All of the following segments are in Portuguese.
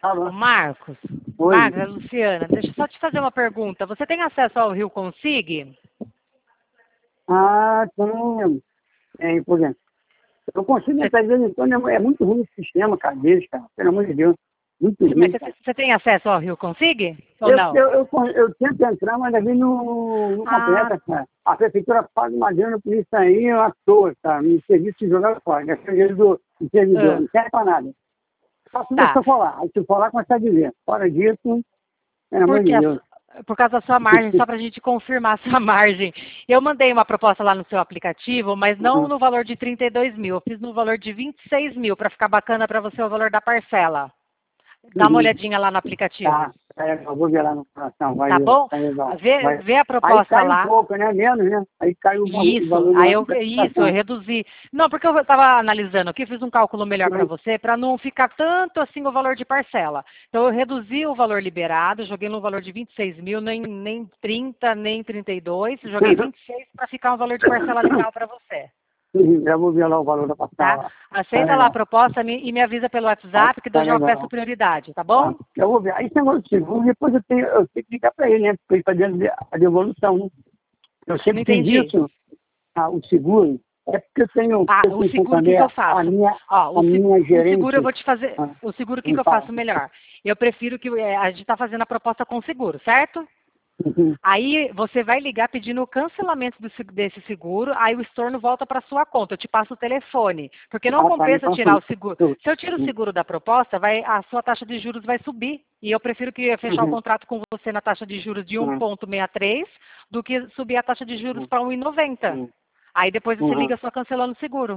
Ô, Alô? Marcos, Oi. Marcos, é Luciana, deixa eu só te fazer uma pergunta. Você tem acesso ao Rio Consig? Ah, tem, por exemplo. Eu consigo Você, entrar de vez em quando, é muito ruim o sistema, cara, deles, cara. Pelo amor de Deus. Muito mas ruim, cara. você tem acesso ao Rio Consig? Ou Eu, não? eu, eu tento entrar, mas ali não Ah, completa, cara. A prefeitura paga uma grana por isso aí à toa, cara. No serviço de jogar fora. Gasta dinheiro do servidor. ah, Não serve pra nada. Só se tá. você for lá. Aí se for lá, consegue ver. Fora disso, pelo amor Porque de Deus. por causa da sua margem, só para a gente confirmar a sua margem. Eu mandei uma proposta lá no seu aplicativo, mas não Uhum. no valor de 32 mil. Eu fiz no valor de 26 mil, para ficar bacana para você o valor da parcela. Dá uma Uhum. olhadinha lá no aplicativo. Tá, eu vou ver lá no coração, vai Tá ver, bom? tá legal. Vê, Vai. vê a Aí proposta cai um lá. pouco, né? Menos, né? Aí cai o Isso, valor aí da eu aplicação. reduzi. Não, porque eu estava analisando aqui, fiz um cálculo melhor para você, para não ficar tanto assim o valor de parcela. Então eu reduzi o valor liberado, joguei no valor de 26 mil, nem 30, nem 32, joguei 26 para ficar um valor de parcela legal para você. Já vou ver lá o valor da Tá? parcela lá. Tá Aceita lá a legal. proposta e me avisa pelo WhatsApp, que Tá daí eu já peço legal. prioridade, tá Tá. bom? Eu vou ver. Aí tem outro seguro, depois eu tenho que ligar para ele, né? Porque ele está dentro a devolução, né? Eu Não sempre fiz entendi. isso, o seguro, é porque Ah, eu o tenho seguro, o que também que eu faço? Ó, a minha o seguro eu gerente. vou te fazer. Ah, O seguro, o que me que eu fala. faço melhor? Eu prefiro que a gente está fazendo a proposta com seguro, certo? Uhum. Aí você vai ligar pedindo o cancelamento desse seguro, aí o estorno volta para sua conta. Eu te passo o telefone, porque não Ah, tá, compensa então tirar o seguro. Se eu tiro o sim. seguro da proposta, a sua taxa de juros vai subir. E eu prefiro que fechar o Uhum. contrato com você na taxa de juros de Uhum. 1,63 do que subir a taxa de juros Uhum. para 1,90. Uhum. Aí depois você Uhum. liga só cancelando o seguro.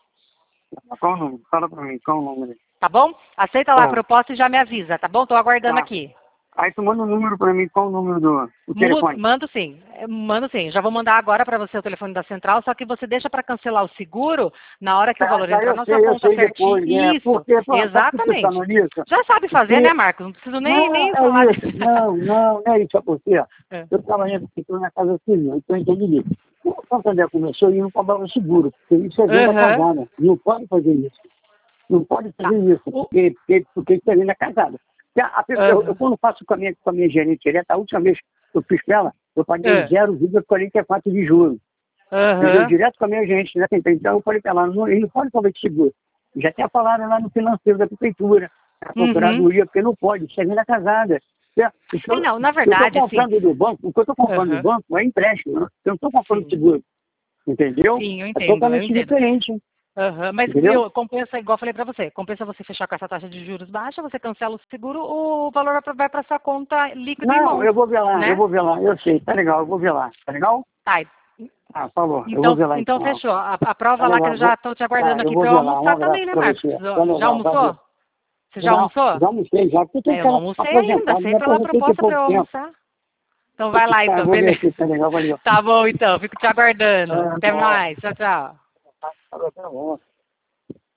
Qual o número? Fala pra mim, qual o número? Tá bom? Aceita lá a Ah, proposta e já me avisa, tá bom? Estou aguardando tá. aqui. Aí tu manda o número pra mim, qual o número do telefone? Mando sim, mando sim. Já vou mandar agora para você o telefone da central, só que você deixa para cancelar o seguro na hora que o Tá, valor tá, entrar na sua eu conta sei certinho. depois, né? Isso, Porque, pô, sabe o que eu tô exatamente. falando isso? Já sabe fazer, né, Porque, Marcos? Não preciso não, nem falar. é isso, não é isso, é porque, ó, É. eu trabalhando aqui na casa civil, então eu entendi isso. Quando o Santander começou, ele não cobrava seguro, porque isso é venda Aham. casada, não pode fazer isso. Não pode fazer Tá. isso, O- porque isso é venda casada. Porque eu, Aham. quando faço com a minha gerente direta, a última vez que eu fiz com ela, eu paguei É. 0,44 de juros. Entendeu? Aham. Direto com a minha gerente direta. Então eu falei para ela, não, ele não pode cobrar de seguro. Já até falaram lá no financeiro da prefeitura, a Uhum. procuradoria, porque não pode, isso é venda casada. É, não, na Eu estou verdade, assim. comprando do banco, o que eu estou comprando do Aham. banco é empréstimo, né? Eu não estou comprando Sim. seguro, entendeu? Sim, eu É entendo, eu totalmente entendo. diferente, Aham, mas entendeu? compensa, igual eu falei para você, compensa você fechar com essa taxa de juros baixa, você cancela o seguro, o valor vai para sua conta líquido em Não, mãos, eu né? vou ver lá, eu sei, tá legal, eu vou ver lá, tá legal? Tá, Ah, por favor, eu vou então, ver lá então então. fechou. A Tá prova lá que legal, eu já estou te aguardando eu aqui vou para eu ver lá, um almoçar abraço também, né, pra Marcos? você. Tá Já legal, vai ver. almoçou? Você já almoçou? Já almocei já, porque eu tenho É, que eu não estar almocei ainda, aposentado, né? aceita lá a Aposentei tem proposta para pouco eu tempo. almoçar. Então vai lá Tá, eu então, vou ver beleza. aqui, tá legal, valeu. Tá bom então, fico te aguardando. É, Até mais, tchau, tchau. tá bom.